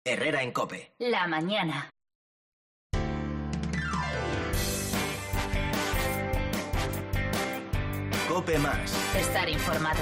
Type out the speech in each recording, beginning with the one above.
Herrera en COPE. La mañana. COPE Más. Estar informado.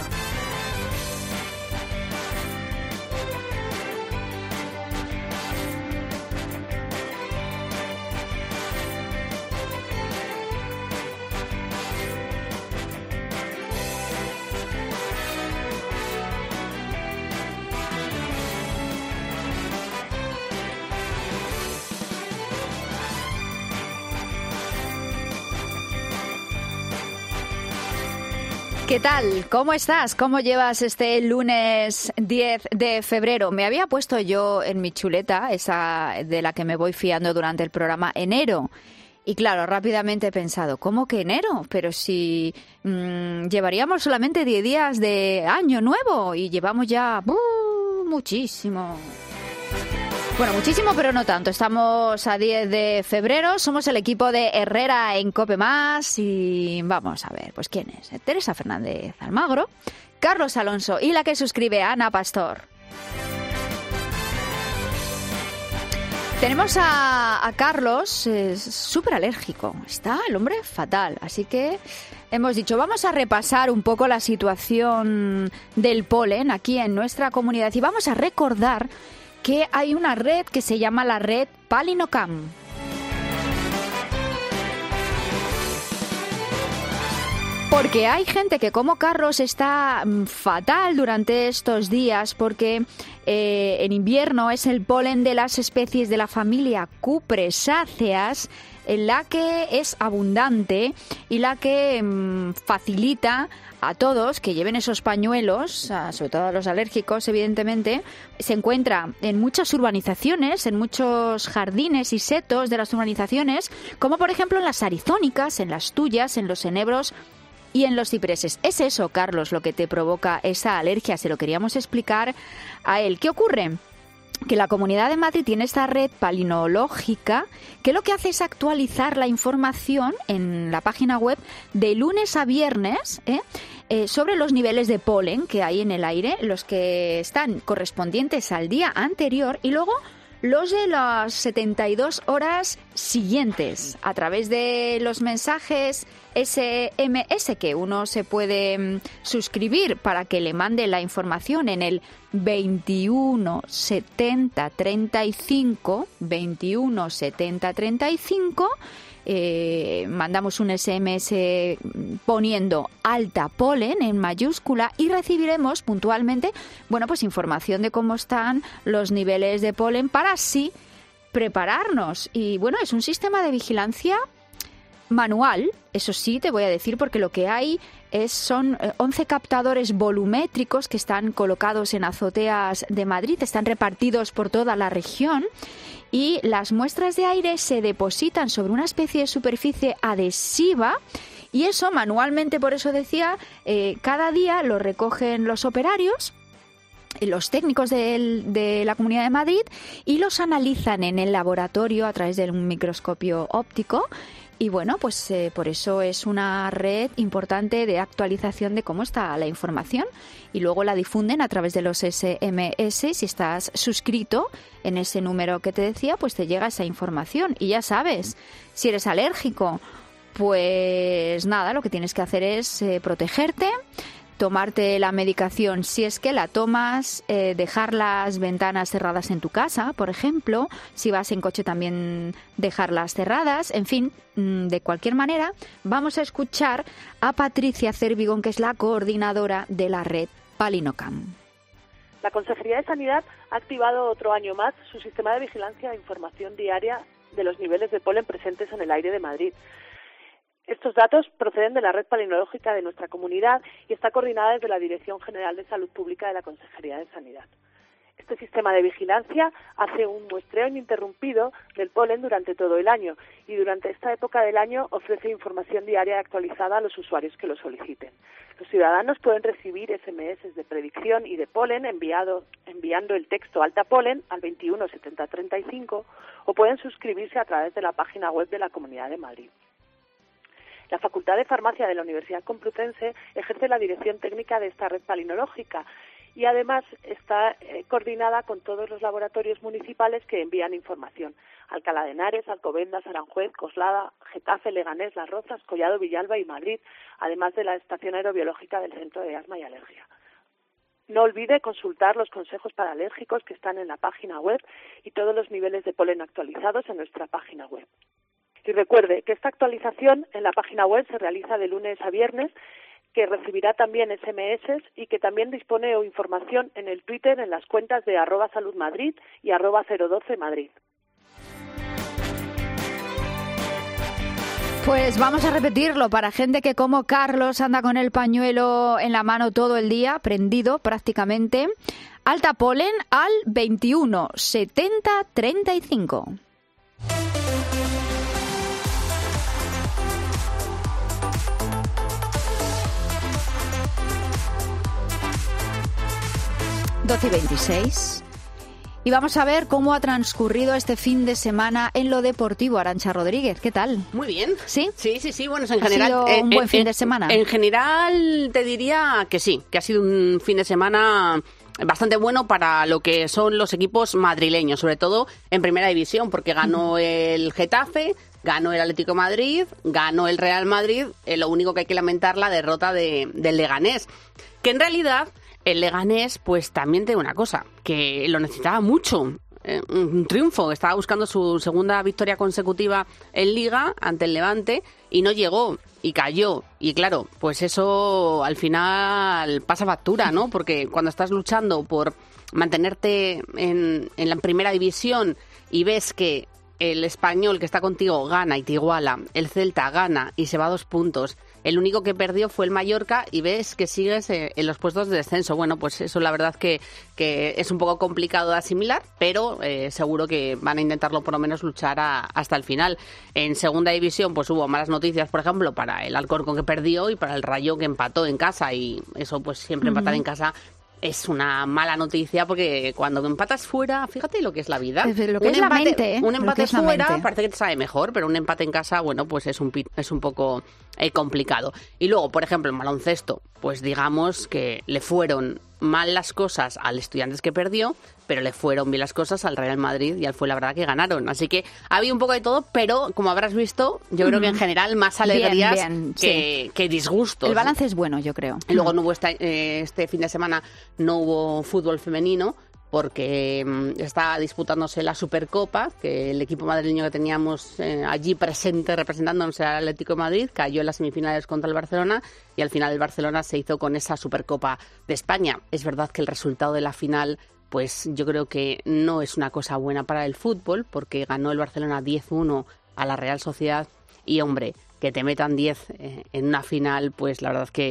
¿Qué tal? ¿Cómo estás? ¿Cómo llevas este lunes 10 de febrero? Me había puesto yo en mi chuleta, esa de la que me voy fiando durante el programa, enero. Y claro, rápidamente he pensado, ¿cómo que enero? Pero si llevaríamos solamente 10 días de año nuevo y llevamos ya muchísimo. Bueno, muchísimo, pero no tanto. Estamos a 10 de febrero, somos el equipo de Herrera en COPE Más y vamos a ver, pues ¿quién es? Teresa Fernández Almagro, Carlos Alonso y la que suscribe, Ana Pastor. Tenemos a Carlos, súper alérgico, está el hombre fatal, así que hemos dicho, vamos a repasar un poco la situación del polen aquí en nuestra comunidad y vamos a recordar que hay una red que se llama la red Palinocam. Porque hay gente que como Carlos está fatal durante estos días porque en invierno es el polen de las especies de la familia Cupresáceas en la que es abundante y la que facilita a todos que lleven esos pañuelos, sobre todo a los alérgicos, evidentemente. Se encuentra en muchas urbanizaciones, en muchos jardines y setos de las urbanizaciones, como por ejemplo en las arizónicas, en las tuyas, en los enebros y en los cipreses. Es eso, Carlos, lo que te provoca esa alergia. Se lo queríamos explicar a él. ¿Qué ocurre? Que la Comunidad de Madrid tiene esta red palinológica que lo que hace es actualizar la información en la página web de lunes a viernes sobre los niveles de polen que hay en el aire, los que están correspondientes al día anterior y luego los de las 72 horas siguientes a través de los mensajes SMS que uno se puede suscribir para que le mande la información en el 21 70 35 21 70 35. Mandamos un SMS poniendo alta polen en mayúscula y recibiremos puntualmente, bueno, pues información de cómo están los niveles de polen para así prepararnos. Y bueno, es un sistema de vigilancia manual, eso sí, te voy a decir, porque lo que hay son 11 captadores volumétricos que están colocados en azoteas de Madrid, están repartidos por toda la región y las muestras de aire se depositan sobre una especie de superficie adhesiva y eso manualmente, por eso decía, cada día lo recogen los operarios, los técnicos de la Comunidad de Madrid y los analizan en el laboratorio a través de un microscopio óptico. Y bueno, pues por eso es una red importante de actualización de cómo está la información y luego la difunden a través de los SMS. Si estás suscrito en ese número que te decía, pues te llega esa información. Y ya sabes, si eres alérgico, pues nada, lo que tienes que hacer es protegerte, tomarte la medicación si es que la tomas, dejar las ventanas cerradas en tu casa, por ejemplo, si vas en coche también dejarlas cerradas, en fin, de cualquier manera, vamos a escuchar a Patricia Cervigón, que es la coordinadora de la red Palinocam. La Consejería de Sanidad ha activado otro año más su sistema de vigilancia e información diaria de los niveles de polen presentes en el aire de Madrid. Estos datos proceden de la red palinológica de nuestra comunidad y está coordinada desde la Dirección General de Salud Pública de la Consejería de Sanidad. Este sistema de vigilancia hace un muestreo ininterrumpido del polen durante todo el año y durante esta época del año ofrece información diaria y actualizada a los usuarios que lo soliciten. Los ciudadanos pueden recibir SMS de predicción y de polen enviando el texto alta polen al 21 70 35 o pueden suscribirse a través de la página web de la Comunidad de Madrid. La Facultad de Farmacia de la Universidad Complutense ejerce la dirección técnica de esta red palinológica y además está coordinada con todos los laboratorios municipales que envían información. Alcalá de Henares, Alcobendas, Aranjuez, Coslada, Getafe, Leganés, Las Rozas, Collado Villalba y Madrid, además de la estación aerobiológica del Centro de Asma y Alergia. No olvide consultar los consejos para alérgicos que están en la página web y todos los niveles de polen actualizados en nuestra página web. Y recuerde que esta actualización en la página web se realiza de lunes a viernes, que recibirá también SMS y que también dispone de información en el Twitter en las cuentas de @saludmadrid y @012madrid. Pues vamos a repetirlo para gente que como Carlos anda con el pañuelo en la mano todo el día, prendido prácticamente. Alta polen al 21 70 35. y 26. Y vamos a ver cómo ha transcurrido este fin de semana en lo deportivo. Arantxa Rodríguez, ¿qué tal? Muy bien. ¿Sí? Sí. Bueno, en general... ¿Ha sido un buen fin de semana? En general te diría que sí, que ha sido un fin de semana bastante bueno para lo que son los equipos madrileños, sobre todo en Primera División, porque ganó el Getafe, ganó el Atlético de Madrid, ganó el Real Madrid. Lo único que hay que lamentar la derrota del Leganés, que en realidad... El Leganés, pues también tiene una cosa, que lo necesitaba mucho, un triunfo. Estaba buscando su segunda victoria consecutiva en Liga ante el Levante y no llegó y cayó. Y claro, pues eso al final pasa factura, ¿no? Porque cuando estás luchando por mantenerte en la Primera División y ves que el Español que está contigo gana y te iguala, el Celta gana y se va a 2 puntos, el único que perdió fue el Mallorca y ves que sigues en los puestos de descenso. Bueno, pues eso la verdad que es un poco complicado de asimilar, pero seguro que van a intentarlo por lo menos luchar hasta el final. En Segunda División pues hubo malas noticias, por ejemplo, para el Alcorcón que perdió y para el Rayo que empató en casa, y eso pues siempre empatar en casa es una mala noticia, porque cuando empatas fuera, fíjate lo que es la vida. Lo que es la mente, ¿eh? Un empate fuera parece que te sabe mejor, pero un empate en casa, bueno, pues es un poco complicado. Y luego, por ejemplo, en baloncesto, pues digamos que le fueron mal las cosas al Estudiantes que perdió, pero le fueron bien las cosas al Real Madrid y al Fuenlabrada que ganaron. Así que había un poco de todo, pero como habrás visto, yo creo que en general más alegrías que disgustos. El balance es bueno, yo creo. Y luego no hubo este fin de semana no hubo fútbol femenino, porque está disputándose la Supercopa, que el equipo madrileño que teníamos allí presente representándonos al Atlético de Madrid cayó en las semifinales contra el Barcelona, y al final el Barcelona se hizo con esa Supercopa de España. Es verdad que el resultado de la final, pues yo creo que no es una cosa buena para el fútbol, porque ganó el Barcelona 10-1 a la Real Sociedad, y hombre, que te metan 10 en una final, pues la verdad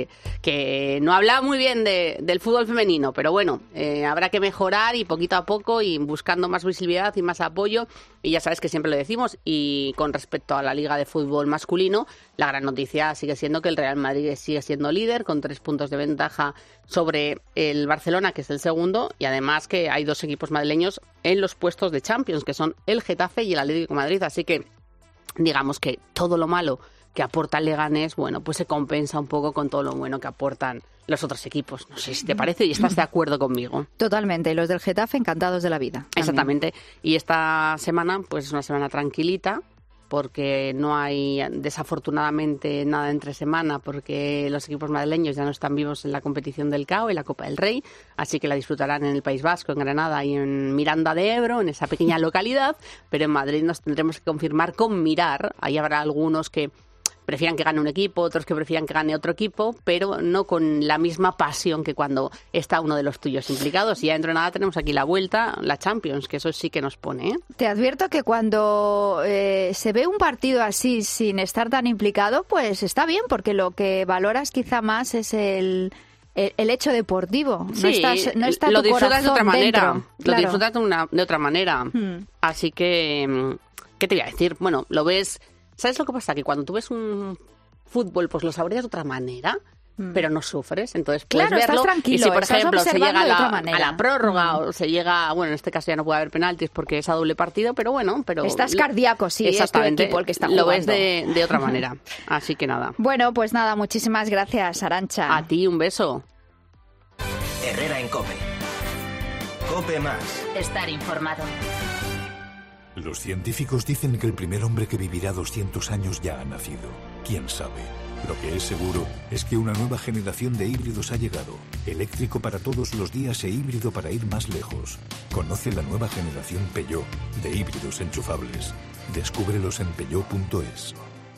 que no habla muy bien del fútbol femenino, pero bueno, habrá que mejorar y poquito a poco y buscando más visibilidad y más apoyo, y ya sabes que siempre lo decimos. Y con respecto a la Liga de Fútbol masculino, la gran noticia sigue siendo que el Real Madrid sigue siendo líder con 3 puntos de ventaja sobre el Barcelona, que es el segundo, y además que hay 2 equipos madrileños en los puestos de Champions, que son el Getafe y el Atlético de Madrid, así que digamos que todo lo malo que aporta el Leganés, bueno, pues se compensa un poco con todo lo bueno que aportan los otros equipos. No sé si te parece y estás de acuerdo conmigo. Totalmente, y los del Getafe encantados de la vida. También. Exactamente. Y esta semana, pues es una semana tranquilita, porque no hay desafortunadamente nada entre semana, porque los equipos madrileños ya no están vivos en la competición del CAO, en la Copa del Rey, así que la disfrutarán en el País Vasco, en Granada y en Miranda de Ebro, en esa pequeña localidad, pero en Madrid nos tendremos que confirmar con mirar. Ahí habrá algunos que prefieran que gane un equipo, otros que prefieran que gane otro equipo, pero no con la misma pasión que cuando está uno de los tuyos implicados. Y ya dentro de nada tenemos aquí la vuelta, la Champions, que eso sí que nos pone, ¿eh? Te advierto que cuando se ve un partido así sin estar tan implicado, pues está bien, porque lo que valoras quizá más es el hecho deportivo. Sí, no está lo tu disfrutas de otra manera. Dentro. Lo Claro. disfrutas de otra manera. Así que, ¿qué te voy a decir? Bueno, lo ves. ¿Sabes lo que pasa? Que cuando tú ves un fútbol, pues lo saboreas de otra manera, pero no sufres. Entonces puedes Claro, verlo. estás tranquilo, y si, por estás ejemplo, se observando llega de otra a manera. la prórroga o se llega, bueno, en este caso ya no puede haber penaltis porque es a doble partido, pero bueno, pero Estás cardíaco, sí, exactamente, es tu equipo el que está lo jugando. ves de otra manera. Así que nada. Bueno, pues nada, muchísimas gracias, Arantxa. A ti un beso. Herrera en COPE. COPE Más. Estar informado. Los científicos dicen que el primer hombre que vivirá 200 años ya ha nacido. ¿Quién sabe? Lo que es seguro es que una nueva generación de híbridos ha llegado. Eléctrico para todos los días e híbrido para ir más lejos. Conoce la nueva generación Peugeot de híbridos enchufables. Descúbrelos en peugeot.es.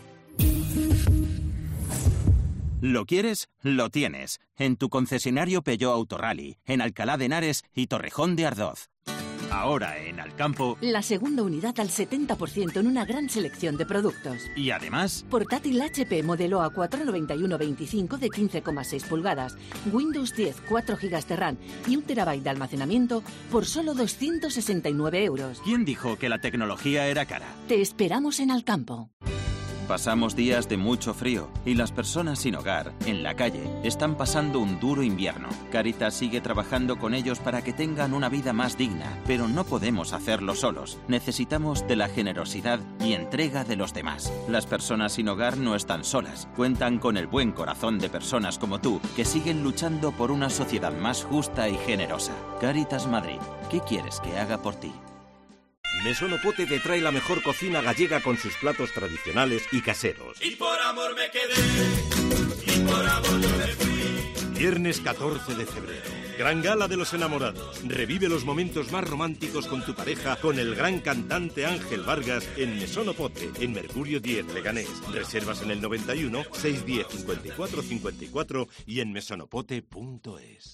¿Lo quieres? Lo tienes. En tu concesionario Peugeot Autorally, en Alcalá de Henares y Torrejón de Ardoz. Ahora en Alcampo. La segunda unidad al 70% en una gran selección de productos. Y además, portátil HP modelo A49125 de 15,6 pulgadas, Windows 10, 4 GB de RAM y 1 TB de almacenamiento por solo 269 euros. ¿Quién dijo que la tecnología era cara? Te esperamos en Alcampo. Pasamos días de mucho frío y las personas sin hogar, en la calle, están pasando un duro invierno. Cáritas sigue trabajando con ellos para que tengan una vida más digna, pero no podemos hacerlo solos. Necesitamos de la generosidad y entrega de los demás. Las personas sin hogar no están solas, cuentan con el buen corazón de personas como tú que siguen luchando por una sociedad más justa y generosa. Cáritas Madrid, ¿qué quieres que haga por ti? Mesonopote te trae la mejor cocina gallega con sus platos tradicionales y caseros. Y por amor me quedé, y por amor yo me fui. Viernes 14 de febrero. Gran Gala de los Enamorados. Revive los momentos más románticos con tu pareja con el gran cantante Ángel Vargas en Mesonopote, en Mercurio 10, Leganés. Reservas en el 91 610 54 54 y en mesonopote.es.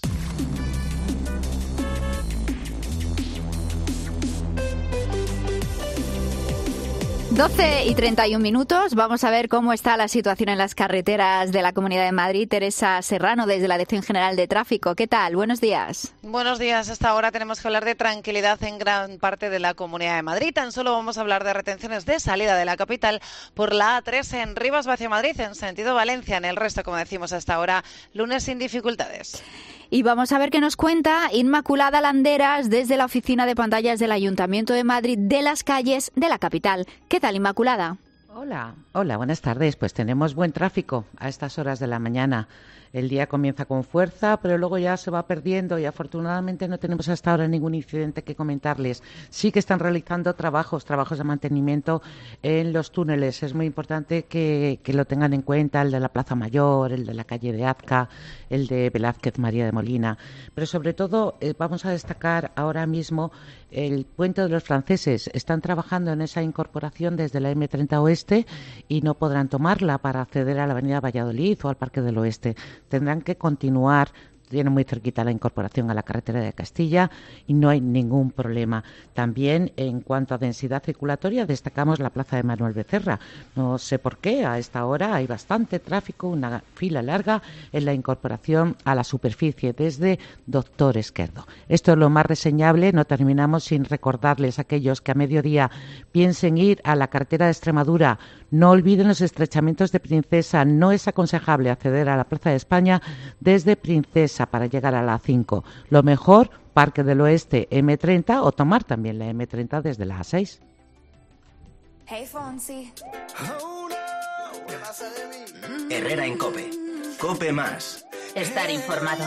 12:31. Vamos a ver cómo está la situación en las carreteras de la Comunidad de Madrid. Teresa Serrano, desde la Dirección General de Tráfico. ¿Qué tal? Buenos días. Buenos días. Hasta ahora tenemos que hablar de tranquilidad en gran parte de la Comunidad de Madrid. Tan solo vamos a hablar de retenciones de salida de la capital por la A3 en Rivas hacia Madrid, en sentido Valencia. En el resto, como decimos hasta ahora, lunes sin dificultades. Y vamos a ver qué nos cuenta Inmaculada Landeras desde la oficina de pantallas del Ayuntamiento de Madrid de las calles de la capital. ¿Qué tal, Inmaculada? Hola, buenas tardes. Pues tenemos buen tráfico a estas horas de la mañana. El día comienza con fuerza, pero luego ya se va perdiendo y afortunadamente no tenemos hasta ahora ningún incidente que comentarles. Sí que están realizando trabajos de mantenimiento en los túneles. Es muy importante que lo tengan en cuenta, el de la Plaza Mayor, el de la calle de Azca, el de Velázquez María de Molina. Pero sobre todo vamos a destacar ahora mismo el Puente de los Franceses. Están trabajando en esa incorporación desde la M30 Oeste y no podrán tomarla para acceder a la Avenida Valladolid o al Parque del Oeste. Tendrán que continuar. Tiene muy cerquita la incorporación a la carretera de Castilla y no hay ningún problema. También, en cuanto a densidad circulatoria, destacamos la plaza de Manuel Becerra. No sé por qué, a esta hora hay bastante tráfico, una fila larga en la incorporación a la superficie desde Doctor Esquerdo. Esto es lo más reseñable. No terminamos sin recordarles a aquellos que a mediodía piensen ir a la carretera de Extremadura. No olviden los estrechamientos de Princesa. No es aconsejable acceder a la Plaza de España desde Princesa para llegar a la A5. Lo mejor, Parque del Oeste, M30 o tomar también la M30 desde la A6. Hey, Fonsi. Oh, no. ¿Qué pasa de mí? Herrera en COPE. COPE Más. Estar informado.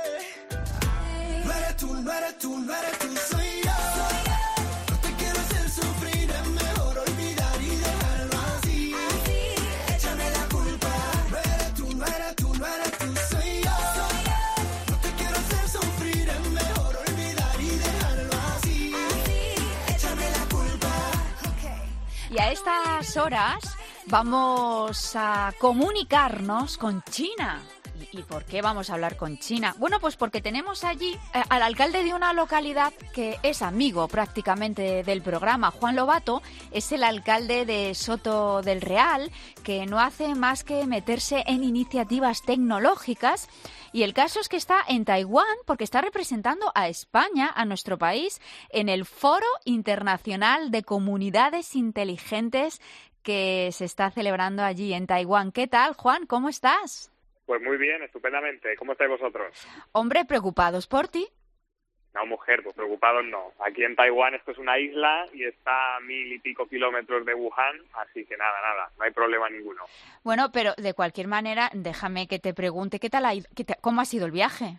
No eres tú, no eres tú, no eres tú, soy yo. No te quiero hacer sufrir, es mejor olvidar y dejarlo así. Échame la culpa. No eres tú, no eres tú, no eres tú, soy yo. No te quiero hacer sufrir, es mejor olvidar y dejarlo así. Échame la culpa. Y a estas horas vamos a comunicarnos con China. ¿Y por qué vamos a hablar con China? Bueno, pues porque tenemos allí al alcalde de una localidad que es amigo prácticamente del programa. Juan Lobato es el alcalde de Soto del Real, que no hace más que meterse en iniciativas tecnológicas. Y el caso es que está en Taiwán porque está representando a España, a nuestro país, en el Foro Internacional de Comunidades Inteligentes que se está celebrando allí en Taiwán. ¿Qué tal, Juan? ¿Cómo estás? Pues muy bien, estupendamente. ¿Cómo estáis vosotros? Hombre, preocupados por ti. No, mujer, pues preocupados no. Aquí en Taiwán esto es una isla y está a 1000 y pico kilómetros de Wuhan, así que nada, no hay problema ninguno. Bueno, pero de cualquier manera, déjame que te pregunte, ¿qué tal cómo ha sido el viaje?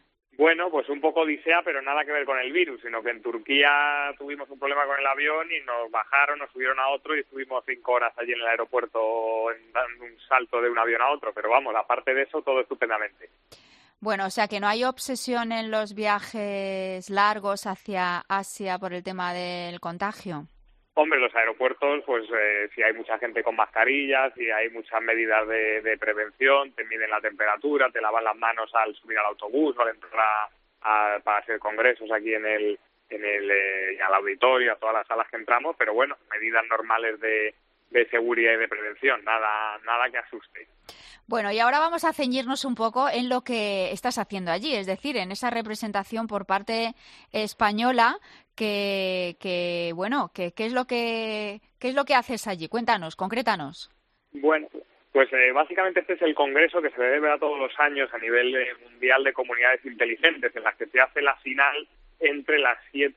Bueno, pues un poco odisea, pero nada que ver con el virus, sino que en Turquía tuvimos un problema con el avión y nos bajaron, nos subieron a otro y estuvimos 5 horas allí en el aeropuerto dando un salto de un avión a otro. Pero vamos, aparte de eso, todo estupendamente. Bueno, o sea que no hay obsesión en los viajes largos hacia Asia por el tema del contagio. Hombre, los aeropuertos, pues si hay mucha gente con mascarillas, si hay muchas medidas de prevención, te miden la temperatura, te lavan las manos al subir al autobús o al entrar para hacer congresos aquí al auditorio, a todas las salas que entramos, pero bueno, medidas normales de seguridad y de prevención, nada que asuste. Bueno, y ahora vamos a ceñirnos un poco en lo que estás haciendo allí, es decir, en esa representación por parte española ¿qué es lo que haces allí? Cuéntanos, concrétanos. Bueno, pues básicamente este es el congreso que se celebra todos los años a nivel mundial de comunidades inteligentes, en las que se hace la final entre las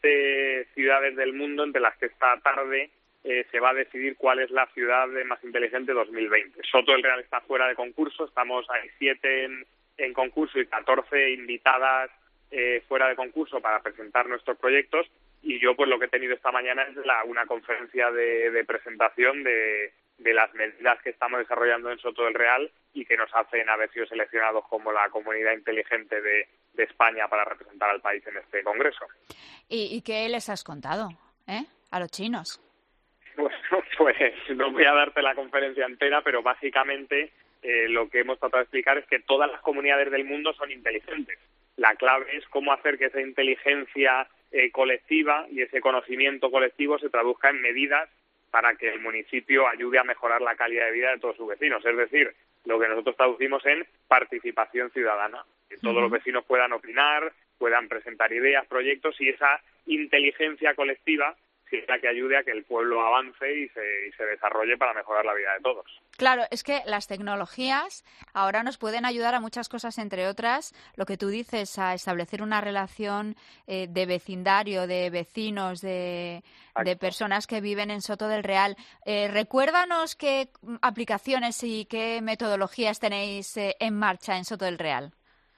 7 ciudades del mundo, entre las que esta tarde se va a decidir cuál es la ciudad más inteligente 2020. Soto del Real está fuera de concurso, hay 7 en concurso y 14 invitadas fuera de concurso para presentar nuestros proyectos, y yo pues lo que he tenido esta mañana es una conferencia de presentación de las medidas que estamos desarrollando en Soto del Real y que nos hacen haber sido seleccionados como la comunidad inteligente de España para representar al país en este congreso. ¿Y qué les has contado a los chinos? Bueno, pues no voy a darte la conferencia entera, pero básicamente lo que hemos tratado de explicar es que todas las comunidades del mundo son inteligentes. La clave es cómo hacer que esa inteligencia colectiva y ese conocimiento colectivo se traduzca en medidas para que el municipio ayude a mejorar la calidad de vida de todos sus vecinos. Es decir, lo que nosotros traducimos en participación ciudadana. Que todos los vecinos puedan opinar, puedan presentar ideas, proyectos, y esa inteligencia colectiva sea que ayude a que el pueblo avance y se desarrolle para mejorar la vida de todos. Claro, es que las tecnologías ahora nos pueden ayudar a muchas cosas, entre otras, lo que tú dices, a establecer una relación de vecindario, de vecinos, de personas que viven en Soto del Real. Recuérdanos qué aplicaciones y qué metodologías tenéis en marcha en Soto del Real.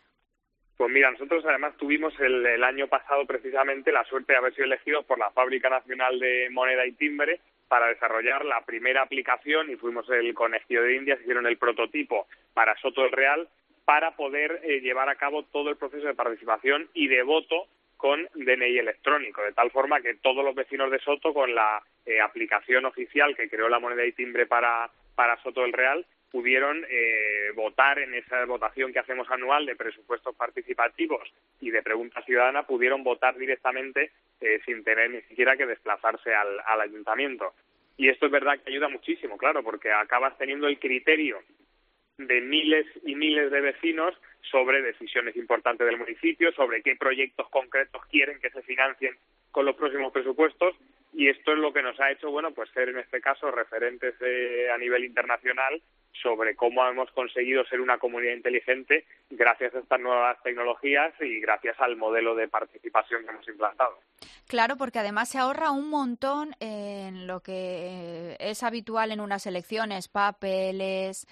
Pues mira, nosotros además tuvimos el año pasado precisamente la suerte de haber sido elegidos por la Fábrica Nacional de Moneda y Timbre para desarrollar la primera aplicación, y fuimos el conejillo de Indias, hicieron el prototipo para Soto del Real para poder llevar a cabo todo el proceso de participación y de voto con DNI electrónico, de tal forma que todos los vecinos de Soto, con la aplicación oficial que creó la Moneda y Timbre para Soto del Real, pudieron votar en esa votación que hacemos anual de presupuestos participativos y de pregunta ciudadana, pudieron votar directamente sin tener ni siquiera que desplazarse al ayuntamiento. Y esto es verdad que ayuda muchísimo, claro, porque acabas teniendo el criterio de miles y miles de vecinos sobre decisiones importantes del municipio, sobre qué proyectos concretos quieren que se financien con los próximos presupuestos, y esto es lo que nos ha hecho, bueno, pues ser en este caso referentes a nivel internacional sobre cómo hemos conseguido ser una comunidad inteligente gracias a estas nuevas tecnologías y gracias al modelo de participación que hemos implantado. Claro, porque además se ahorra un montón en lo que es habitual en unas elecciones, papeles,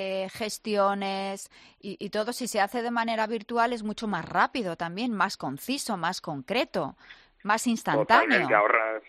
gestiones y todo. Si se hace de manera virtual es mucho más rápido también, más conciso, más concreto, más instantáneo. Totalmente,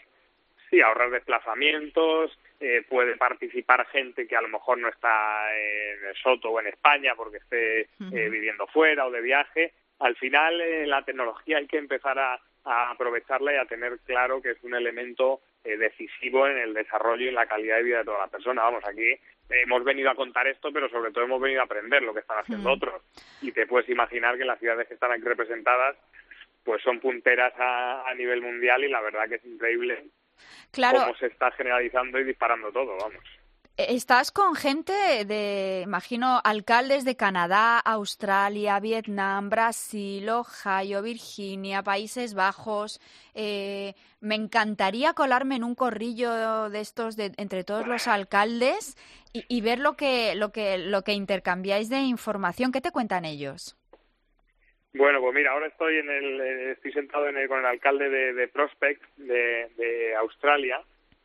ahorras desplazamientos, puede participar gente que a lo mejor no está en Soto o en España porque esté viviendo fuera o de viaje. Al final la tecnología hay que empezar a aprovecharla y a tener claro que es un elemento decisivo en el desarrollo y en la calidad de vida de toda la persona. Vamos, aquí hemos venido a contar esto, pero sobre todo hemos venido a aprender lo que están haciendo otros. Y te puedes imaginar que las ciudades que están aquí representadas pues son punteras a nivel mundial, y la verdad que es increíble cómo se está generalizando y disparando todo, vamos. Estás con gente imagino, alcaldes de Canadá, Australia, Vietnam, Brasil, Ohio, Virginia, Países Bajos. Me encantaría colarme en un corrillo de estos entre todos los alcaldes y ver lo que intercambiáis de información. ¿Qué te cuentan ellos? Bueno, pues mira, ahora estoy sentado con el alcalde de Prospect de Australia,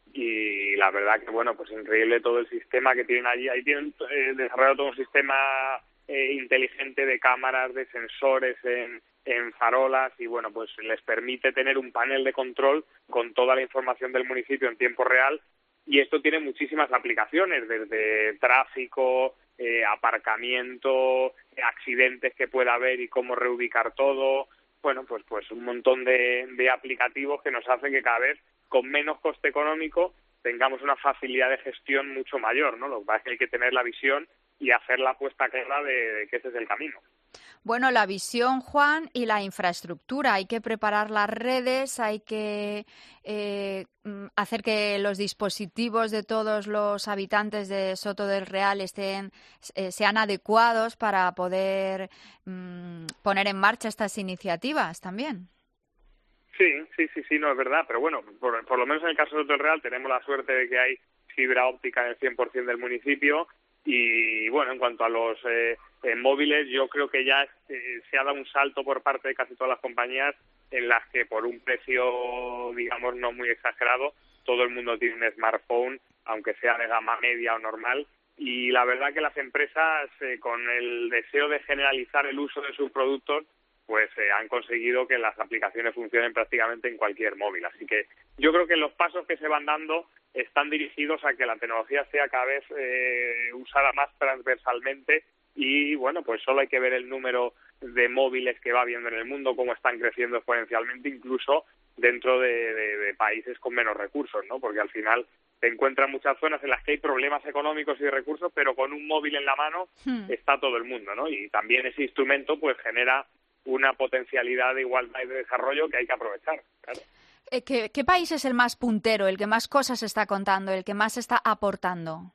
y la verdad que, bueno, pues increíble todo el sistema que tienen allí. Ahí tienen desarrollado todo un sistema inteligente de cámaras, de sensores en farolas y bueno, pues les permite tener un panel de control con toda la información del municipio en tiempo real, y esto tiene muchísimas aplicaciones, desde tráfico, aparcamiento, accidentes que pueda haber y cómo reubicar todo. Bueno, pues un montón de aplicativos que nos hacen que cada vez con menos coste económico tengamos una facilidad de gestión mucho mayor, ¿no? Lo que pasa es que hay que tener la visión y hacer la apuesta clara de que ese es el camino. Bueno, la visión, Juan, y la infraestructura. Hay que preparar las redes, hay que hacer que los dispositivos de todos los habitantes de Soto del Real sean adecuados para poder poner en marcha estas iniciativas también. Sí, no, es verdad, pero bueno, por lo menos en el caso de Soto del Real tenemos la suerte de que hay fibra óptica en el 100% del municipio. Y bueno, en cuanto a los móviles, yo creo que ya se ha dado un salto por parte de casi todas las compañías en las que por un precio, digamos, no muy exagerado, todo el mundo tiene un smartphone, aunque sea de gama media o normal. Y la verdad que las empresas, con el deseo de generalizar el uso de sus productos, pues han conseguido que las aplicaciones funcionen prácticamente en cualquier móvil. Así que yo creo que los pasos que se van dando están dirigidos a que la tecnología sea cada vez usada más transversalmente y, bueno, pues solo hay que ver el número de móviles que va habiendo en el mundo, cómo están creciendo exponencialmente, incluso dentro de países con menos recursos, ¿no? Porque al final te encuentras muchas zonas en las que hay problemas económicos y de recursos, pero con un móvil en la mano está todo el mundo, ¿no? Y también ese instrumento pues genera una potencialidad de igualdad y de desarrollo que hay que aprovechar, claro. ¿Qué país es el más puntero, el que más cosas está contando, el que más está aportando?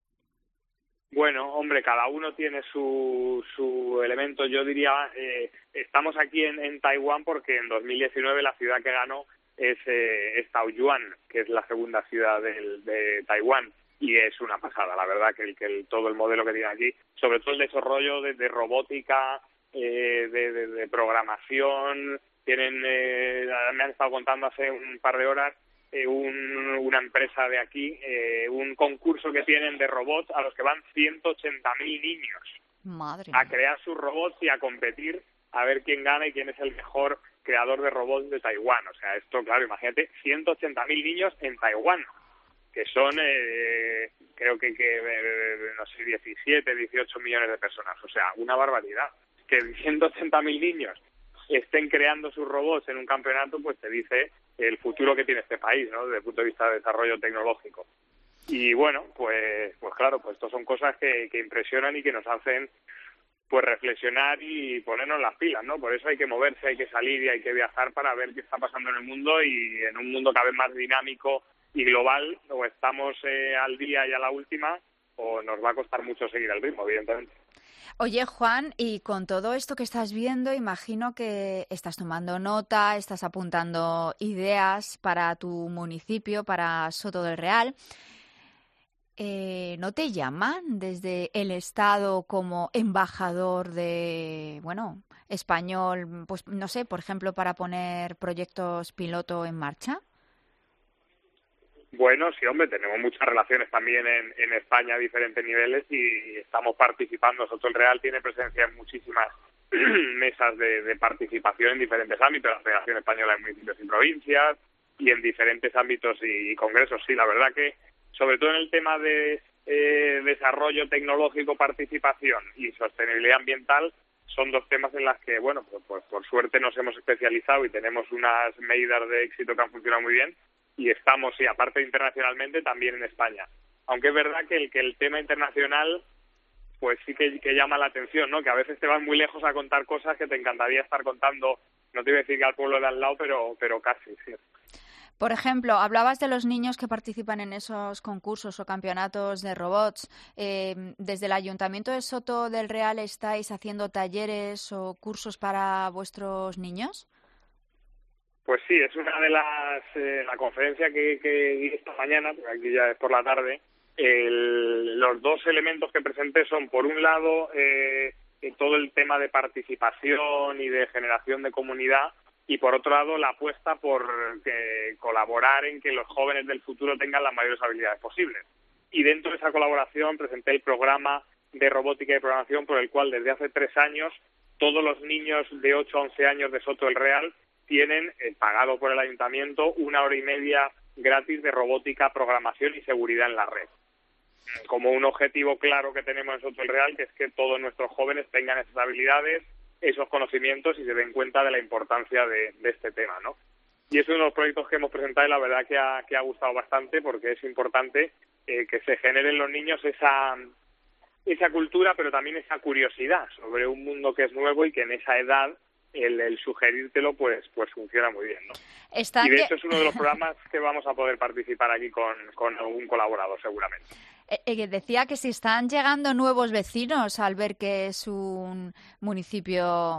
Bueno, hombre, cada uno tiene su elemento. Yo diría, estamos aquí en Taiwán porque en 2019 la ciudad que ganó es Taoyuan, que es la segunda ciudad de Taiwán. Y es una pasada, la verdad, que todo el modelo que tiene aquí, sobre todo el desarrollo de robótica, de programación. Tienen, me han estado contando hace un par de horas, una empresa de aquí, un concurso que tienen de robots a los que van 180.000 niños. Madre a crear sus robots y a competir a ver quién gana y quién es el mejor creador de robots de Taiwán. O sea, esto, claro, imagínate, 180.000 niños en Taiwán, que son, creo que no sé, 17, 18 millones de personas. O sea, una barbaridad. Que 180.000 niños estén creando sus robots en un campeonato, pues te dice el futuro que tiene este país, ¿no? Desde el punto de vista de desarrollo tecnológico. Y bueno, pues claro, pues esto son cosas que impresionan y que nos hacen pues reflexionar y ponernos las pilas, ¿no? Por eso hay que moverse, hay que salir y hay que viajar para ver qué está pasando en el mundo, y en un mundo cada vez más dinámico y global, o estamos al día y a la última, o nos va a costar mucho seguir el ritmo, evidentemente. Oye, Juan, y con todo esto que estás viendo, imagino que estás tomando nota, estás apuntando ideas para tu municipio, para Soto del Real. ¿No te llaman desde el Estado como embajador español, pues no sé, por ejemplo, para poner proyectos piloto en marcha? Bueno, sí, hombre, tenemos muchas relaciones también en España a diferentes niveles y estamos participando. Soto del Real tiene presencia en muchísimas mesas de participación en diferentes ámbitos, la Federación Española de Municipios y Provincias y en diferentes ámbitos y congresos. Sí, la verdad que sobre todo en el tema de desarrollo tecnológico, participación y sostenibilidad ambiental, son dos temas en las que, bueno, pues por suerte nos hemos especializado y tenemos unas medidas de éxito que han funcionado muy bien. Y estamos, sí, aparte internacionalmente, también en España. Aunque es verdad que el tema internacional, pues sí que llama la atención, ¿no? Que a veces te vas muy lejos a contar cosas que te encantaría estar contando, no te iba a decir que al pueblo de al lado, pero casi, sí. Por ejemplo, hablabas de los niños que participan en esos concursos o campeonatos de robots. ¿Desde el Ayuntamiento de Soto del Real estáis haciendo talleres o cursos para vuestros niños? Pues sí, es una de la conferencia que di esta mañana, porque aquí ya es por la tarde. Los dos elementos que presenté son, por un lado, todo el tema de participación y de generación de comunidad, y por otro lado, la apuesta por colaborar en que los jóvenes del futuro tengan las mayores habilidades posibles. Y dentro de esa colaboración presenté el programa de robótica y programación por el cual desde hace 3 años todos los niños de 8 a 11 años de Soto del Real tienen, pagado por el ayuntamiento, 1 hora y media gratis de robótica, programación y seguridad en la red. Como un objetivo claro que tenemos en Soto del Real, que es que todos nuestros jóvenes tengan esas habilidades, esos conocimientos y se den cuenta de la importancia de este tema, ¿no? Y es uno de los proyectos que hemos presentado y la verdad que ha gustado bastante, porque es importante que se genere en los niños esa cultura, pero también esa curiosidad sobre un mundo que es nuevo y que en esa edad el sugerírtelo pues funciona muy bien, ¿no? Y de hecho es uno de los programas que vamos a poder participar aquí con algún colaborador seguramente. Decía que si están llegando nuevos vecinos al ver que es un municipio,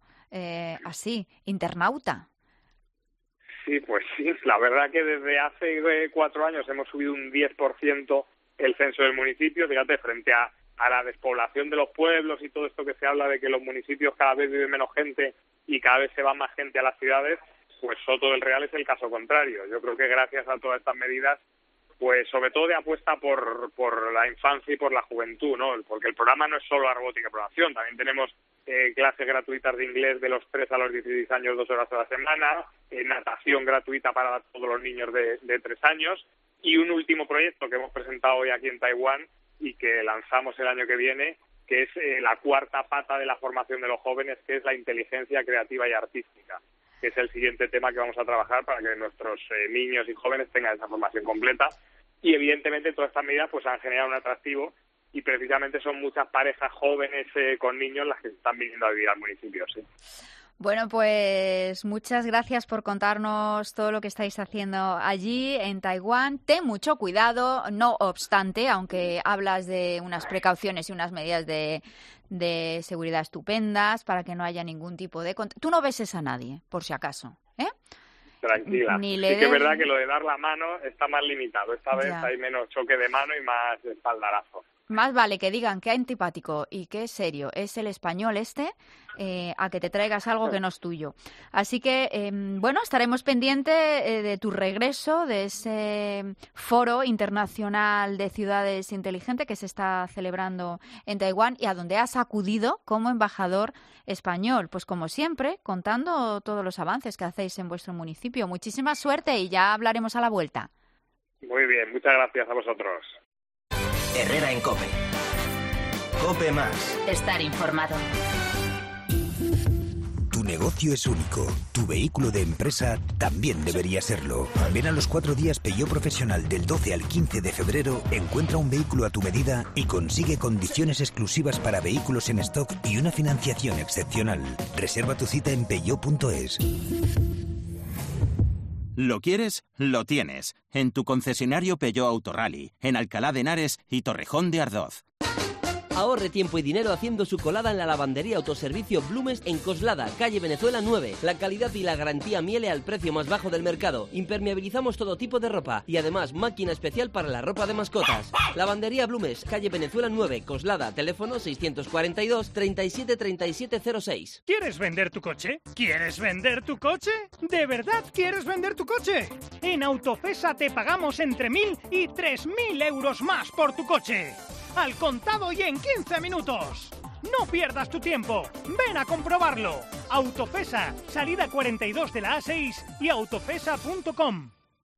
así, internauta. Sí, pues sí, la verdad que desde hace 4 años hemos subido un 10% el censo del municipio, fíjate, frente a la despoblación de los pueblos y todo esto que se habla de que los municipios cada vez vive menos gente y cada vez se va más gente a las ciudades, pues Soto del Real es el caso contrario. Yo creo que gracias a todas estas medidas, pues sobre todo de apuesta por la infancia y por la juventud, ¿no? Porque el programa no es solo la robótica y programación, también tenemos clases gratuitas de inglés de los 3 a los 16 años, 2 horas a la semana, natación gratuita para todos los niños de 3 años, y un último proyecto que hemos presentado hoy aquí en Taiwán y que lanzamos el año que viene, que es la cuarta pata de la formación de los jóvenes, que es la inteligencia creativa y artística, que es el siguiente tema que vamos a trabajar para que nuestros niños y jóvenes tengan esa formación completa. Y evidentemente todas estas medidas pues han generado un atractivo y precisamente son muchas parejas jóvenes con niños las que están viniendo a vivir al municipio, sí. Bueno, pues muchas gracias por contarnos todo lo que estáis haciendo allí en Taiwán. Ten mucho cuidado, no obstante, aunque hablas de unas precauciones y unas medidas de seguridad estupendas para que no haya ningún tipo de... Tú no beses a nadie, por si acaso, ¿eh? Tranquila. Sí que es verdad que lo de dar la mano está más limitado. Esta vez hay menos choque de mano y más espaldarazo. Más vale que digan qué antipático y qué serio es el español a que te traigas algo que no es tuyo. Así que, estaremos pendientes de tu regreso, de ese foro internacional de ciudades inteligentes que se está celebrando en Taiwán y a donde has acudido como embajador español. Pues como siempre, contando todos los avances que hacéis en vuestro municipio. Muchísima suerte y ya hablaremos a la vuelta. Muy bien, muchas gracias a vosotros. Herrera en COPE. COPE más. Estar informado. Tu negocio es único. Tu vehículo de empresa también debería serlo. Ven a los 4 días Peugeot Profesional del 12 al 15 de febrero, encuentra un vehículo a tu medida y consigue condiciones exclusivas para vehículos en stock y una financiación excepcional. Reserva tu cita en peugeot.es. ¿Lo quieres? Lo tienes. En tu concesionario Peugeot Autorally, en Alcalá de Henares y Torrejón de Ardoz. Ahorre tiempo y dinero haciendo su colada en la lavandería autoservicio Blumes en Coslada, calle Venezuela 9. La calidad y la garantía Miele al precio más bajo del mercado. Impermeabilizamos todo tipo de ropa y además máquina especial para la ropa de mascotas. Lavandería Blumes, calle Venezuela 9, Coslada, teléfono 642 37 37 06. ¿Quieres vender tu coche? ¿Quieres vender tu coche? ¿De verdad quieres vender tu coche? En Autofesa te pagamos entre 1.000 y 3.000 euros más por tu coche. Al contado y en 15 minutos. No pierdas tu tiempo. Ven a comprobarlo. Autofesa, salida 42 de la A6 y autofesa.com.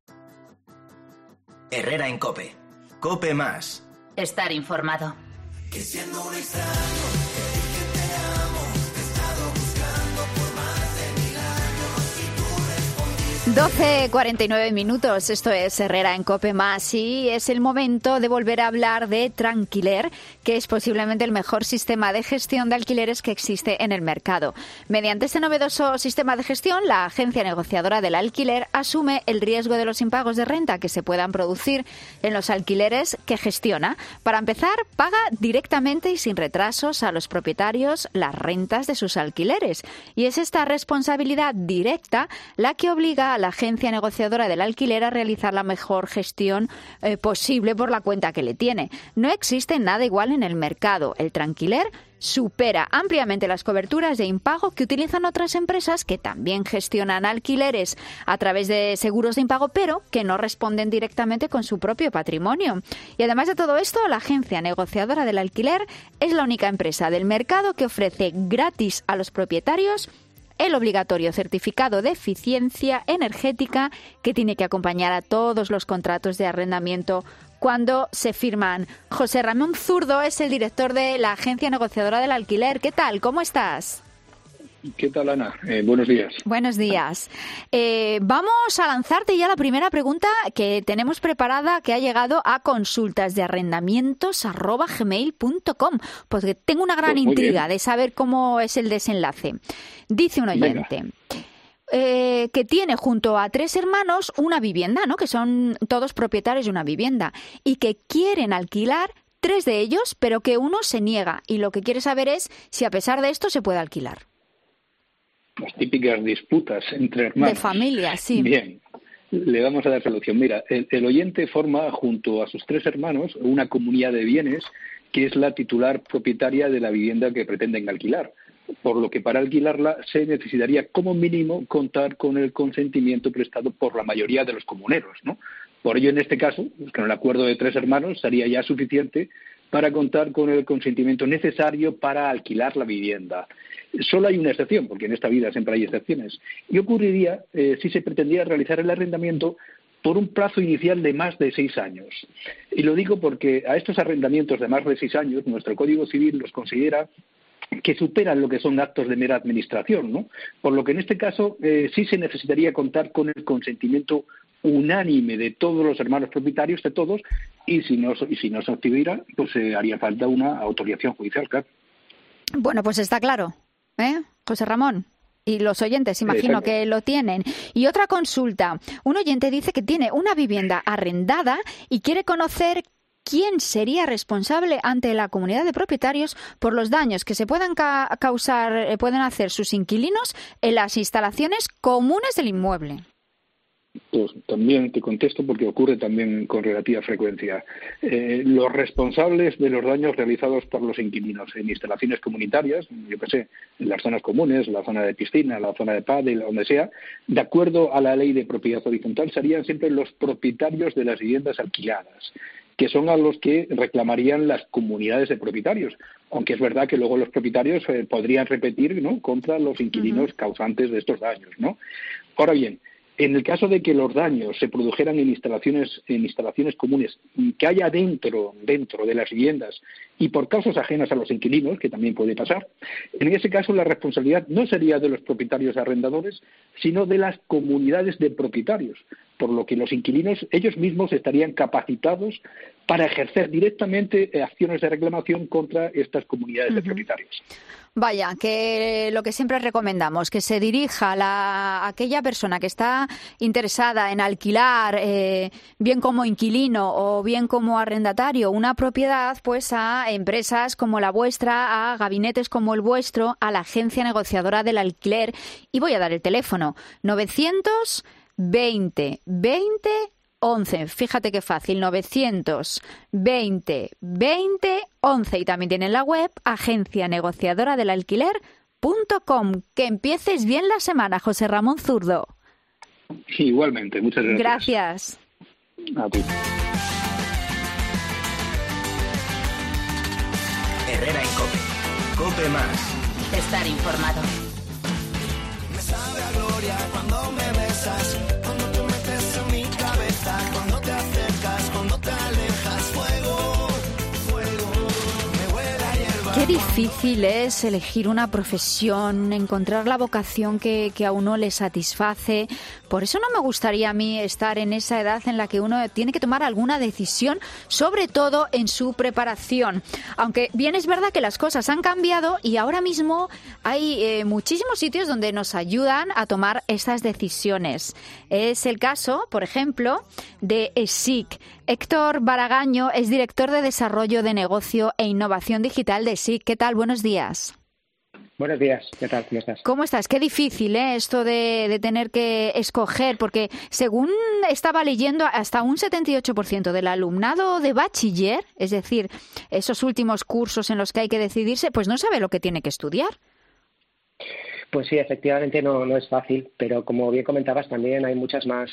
Herrera en COPE. COPE más. Estar informado. Que siendo un extraño, que dije te amo, te he estado buscando por más de 1000 años y tú respondiste. 12:49 minutos, esto es Herrera en COPE más y es el momento de volver a hablar de Tranquiler, que es posiblemente el mejor sistema de gestión de alquileres que existe en el mercado. Mediante este novedoso sistema de gestión, la agencia negociadora del alquiler asume el riesgo de los impagos de renta que se puedan producir en los alquileres que gestiona. Para empezar, paga directamente y sin retrasos a los propietarios las rentas de sus alquileres. Y es esta responsabilidad directa la que obliga a la agencia negociadora del alquiler a realizar la mejor gestión posible por la cuenta que le tiene. No existe nada igual en el mercado. El Tranquiler supera ampliamente las coberturas de impago que utilizan otras empresas que también gestionan alquileres a través de seguros de impago, pero que no responden directamente con su propio patrimonio. Y además de todo esto, la agencia negociadora del alquiler es la única empresa del mercado que ofrece gratis a los propietarios el obligatorio certificado de eficiencia energética que tiene que acompañar a todos los contratos de arrendamiento cuando se firman. José Ramón Zurdo es el director de la agencia negociadora del alquiler. ¿Qué tal? ¿Cómo estás? ¿Qué tal, Ana? Buenos días. Buenos días. Vamos a lanzarte ya la primera pregunta que tenemos preparada, que ha llegado a consultasdearrendamientos@gmail.com, porque tengo una gran intriga de saber cómo es el desenlace. Dice un oyente que tiene junto a 3 hermanos una vivienda, ¿no? Que son todos propietarios de una vivienda y que quieren alquilar 3 de ellos, pero que uno se niega, y lo que quiere saber es si a pesar de esto se puede alquilar. Las típicas disputas entre hermanos. De familia, sí. Bien, le vamos a dar solución. Mira, el oyente forma junto a sus 3 hermanos una comunidad de bienes que es la titular propietaria de la vivienda que pretenden alquilar, por lo que para alquilarla se necesitaría como mínimo contar con el consentimiento prestado por la mayoría de los comuneros, ¿no? Por ello, en este caso, con el acuerdo de 3 hermanos sería ya suficiente para contar con el consentimiento necesario para alquilar la vivienda. Solo hay una excepción, porque en esta vida siempre hay excepciones, y ocurriría si se pretendiera realizar el arrendamiento por un plazo inicial de más de 6 años. Y lo digo porque a estos arrendamientos de más de 6 años, nuestro Código Civil los considera que superan lo que son actos de mera administración, ¿no? Por lo que en este caso sí se necesitaría contar con el consentimiento unánime de todos los hermanos propietarios, de todos, y si no se obtuviera, pues haría falta una autorización judicial, claro. Bueno, pues está claro, José Ramón? Y los oyentes, imagino que lo tienen. Y otra consulta. Un oyente dice que tiene una vivienda arrendada y quiere conocer quién sería responsable ante la comunidad de propietarios por los daños que se pueden pueden hacer sus inquilinos en las instalaciones comunes del inmueble. Pues también te contesto porque ocurre también con relativa frecuencia. Los responsables de los daños realizados por los inquilinos en instalaciones comunitarias, yo qué sé, en las zonas comunes, la zona de piscina, la zona de pádel, donde sea, de acuerdo a la ley de propiedad horizontal, serían siempre los propietarios de las viviendas alquiladas, que son a los que reclamarían las comunidades de propietarios, aunque es verdad que luego los propietarios podrían repetir, ¿no?, contra los inquilinos causantes de estos daños, ¿no? Ahora bien, en el caso de que los daños se produjeran en instalaciones comunes que haya dentro de las viviendas y por causas ajenas a los inquilinos, que también puede pasar, en ese caso la responsabilidad no sería de los propietarios arrendadores, sino de las comunidades de propietarios, por lo que los inquilinos ellos mismos estarían capacitados para ejercer directamente acciones de reclamación contra estas comunidades de propietarios. Vaya, que lo que siempre recomendamos, que se dirija aquella persona que está interesada en alquilar, bien como inquilino o bien como arrendatario, una propiedad, pues a empresas como la vuestra, a gabinetes como el vuestro, a la agencia negociadora del alquiler. Y voy a dar el teléfono, 920 20 11. Fíjate qué fácil, 920 20 11. Y también tienen la web agencianegociadoradelalquiler.com. Que empieces bien la semana, José Ramón Zurdo. Igualmente, muchas gracias. Gracias. A ti. Herrera en COPE. COPE más. Estar informado. Me sabe a gloria cuando me besas, cuando te metes en mi cabeza, cuando te acercas, cuando te alejas, fuego, fuego, me huele a hierba. Qué difícil es elegir una profesión, encontrar la vocación que a uno le satisface. Por eso no me gustaría a mí estar en esa edad en la que uno tiene que tomar alguna decisión, sobre todo en su preparación. Aunque bien es verdad que las cosas han cambiado y ahora mismo hay muchísimos sitios donde nos ayudan a tomar estas decisiones. Es el caso, por ejemplo, de SIC. Héctor Baragaño es director de Desarrollo de Negocio e Innovación Digital de SIC. ¿Qué tal? Buenos días. Buenos días, ¿qué tal? ¿Cómo estás? ¿Cómo estás? Qué difícil, esto de tener que escoger, porque según estaba leyendo, hasta un 78% del alumnado de bachiller, es decir, esos últimos cursos en los que hay que decidirse, pues no sabe lo que tiene que estudiar. Pues sí, efectivamente no es fácil, pero como bien comentabas también hay mucha más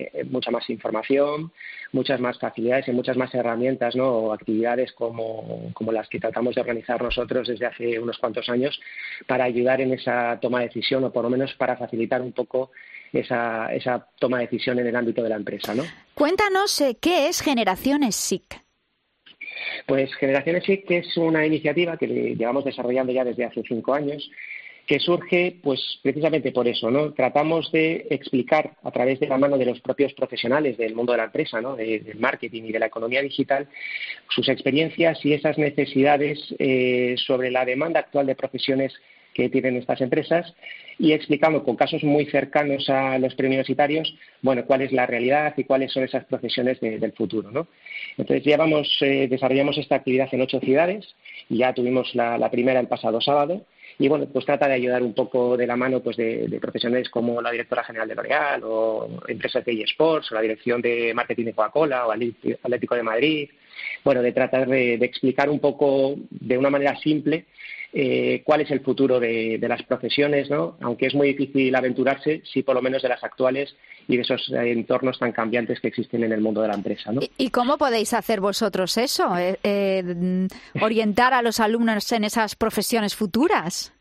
información, muchas más facilidades y muchas más herramientas, ¿no? O actividades como las que tratamos de organizar nosotros desde hace unos cuantos años para ayudar en esa toma de decisión o por lo menos para facilitar un poco esa toma de decisión en el ámbito de la empresa, ¿no? Cuéntanos qué es Generaciones SIC. Pues Generaciones SIC es una iniciativa que llevamos desarrollando ya desde hace 5 años, que surge pues precisamente por eso, ¿no? Tratamos de explicar a través de la mano de los propios profesionales del mundo de la empresa, ¿no? Del marketing y de la economía digital, sus experiencias y esas necesidades sobre la demanda actual de profesiones que tienen estas empresas y explicando con casos muy cercanos a los preuniversitarios, bueno, cuál es la realidad y cuáles son esas profesiones del futuro, ¿no? Entonces desarrollamos esta actividad en 8 ciudades y ya tuvimos la primera el pasado sábado. Y bueno, pues trata de ayudar un poco de la mano pues de profesionales como la directora general de L'Oréal o empresas de eSports o la dirección de marketing de Coca-Cola o Atlético de Madrid. Bueno, de tratar de explicar un poco de una manera simple cuál es el futuro de las profesiones, ¿no? Aunque es muy difícil aventurarse, sí por lo menos de las actuales y de esos entornos tan cambiantes que existen en el mundo de la empresa, ¿no? ¿Y cómo podéis hacer vosotros eso? Orientar a los alumnos en esas profesiones futuras.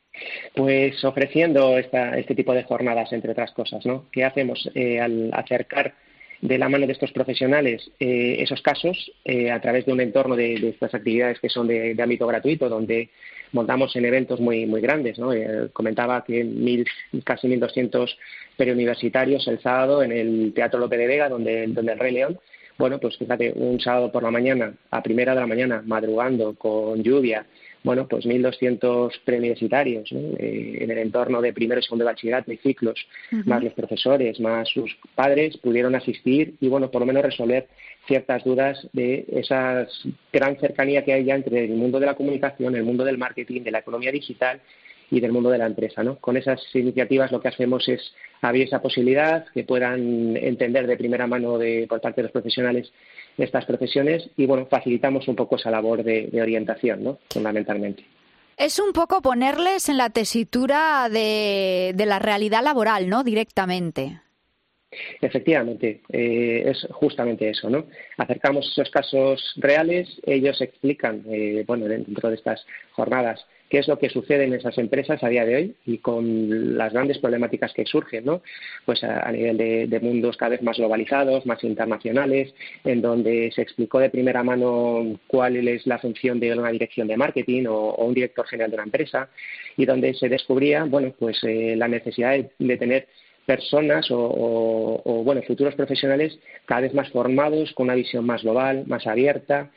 Pues ofreciendo este tipo de jornadas, entre otras cosas, ¿no? ¿Qué hacemos al acercar de la mano de estos profesionales esos casos a través de un entorno de estas actividades que son de ámbito gratuito, donde montamos en eventos muy grandes, ¿no? Comentaba que casi 1.200 preuniversitarios el sábado en el Teatro Lope de Vega, donde el Rey León. Bueno, pues fíjate, un sábado por la mañana, a 1:00 de la mañana, madrugando, con lluvia, bueno, pues 1.200 preuniversitarios, ¿no? En el entorno de primero y segundo de bachillerato y ciclos, más los profesores, más sus padres, pudieron asistir y, bueno, por lo menos resolver ciertas dudas de esa gran cercanía que hay ya entre el mundo de la comunicación, el mundo del marketing, de la economía digital y del mundo de la empresa, ¿no? Con esas iniciativas lo que hacemos es abrir esa posibilidad, que puedan entender de primera mano por parte de los profesionales estas profesiones y, bueno, facilitamos un poco esa labor de orientación, ¿no? Fundamentalmente. Es un poco ponerles en la tesitura de la realidad laboral, ¿no? Directamente. Efectivamente, es justamente eso, ¿no? Acercamos esos casos reales, ellos explican, dentro de estas jornadas, qué es lo que sucede en esas empresas a día de hoy y con las grandes problemáticas que surgen, ¿no? Pues a nivel de mundos cada vez más globalizados, más internacionales, en donde se explicó de primera mano cuál es la función de una dirección de marketing o un director general de una empresa y donde se descubría, bueno, pues la necesidad de tener personas o futuros profesionales cada vez más formados, con una visión más global, más abierta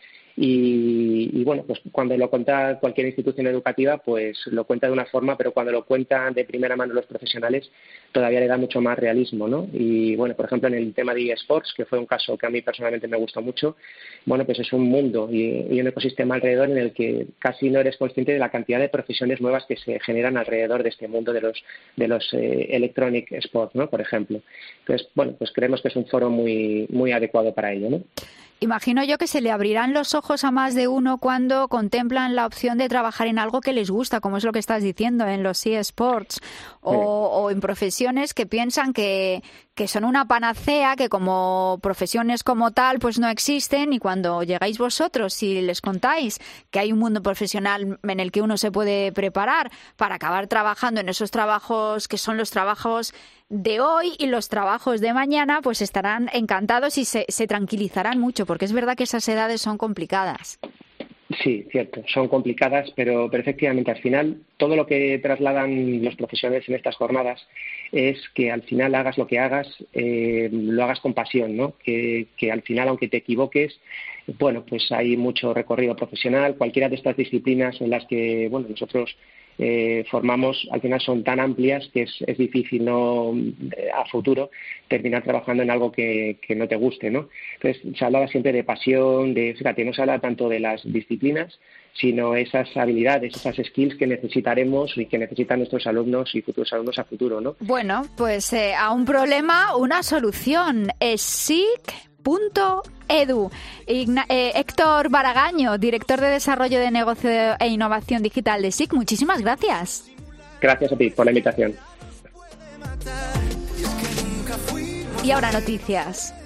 y bueno, pues cuando lo cuenta cualquier institución educativa, pues lo cuenta de una forma, pero cuando lo cuentan de primera mano los profesionales todavía le da mucho más realismo, ¿no? Y bueno, por ejemplo, en el tema de eSports, que fue un caso que a mí personalmente me gustó mucho, bueno, pues es un mundo y un ecosistema alrededor en el que casi no eres consciente de la cantidad de profesiones nuevas que se generan alrededor de este mundo de los electronic sports, ¿no? Por ejemplo. Entonces, bueno, pues creemos que es un foro muy adecuado para ello, ¿no? Imagino yo que se le abrirán los ojos a más de uno cuando contemplan la opción de trabajar en algo que les gusta, como es lo que estás diciendo, en los eSports o en profesiones que piensan que son una panacea, que como profesiones como tal pues no existen, y cuando llegáis vosotros y les contáis que hay un mundo profesional en el que uno se puede preparar para acabar trabajando en esos trabajos que son los trabajos de hoy y los trabajos de mañana, pues estarán encantados y se tranquilizarán mucho, porque es verdad que esas edades son complicadas. Sí, cierto, son complicadas, pero efectivamente al final todo lo que trasladan los profesionales en estas jornadas es que al final hagas lo que hagas, lo hagas con pasión, ¿no? Que al final, aunque te equivoques, bueno, pues hay mucho recorrido profesional. Cualquiera de estas disciplinas en las que, bueno, nosotros formamos, al final son tan amplias que es difícil no a futuro terminar trabajando en algo que no te guste, ¿no? Entonces se hablaba siempre de pasión, fíjate, no se habla tanto de las disciplinas, sino esas habilidades, esas skills que necesitaremos y que necesitan nuestros alumnos y futuros alumnos a futuro, ¿no? Bueno, pues a un problema, una solución. SIC.edu. Héctor Baragaño, director de Desarrollo de Negocio e Innovación Digital de SIC, muchísimas gracias. Gracias a ti por la invitación. Y ahora noticias.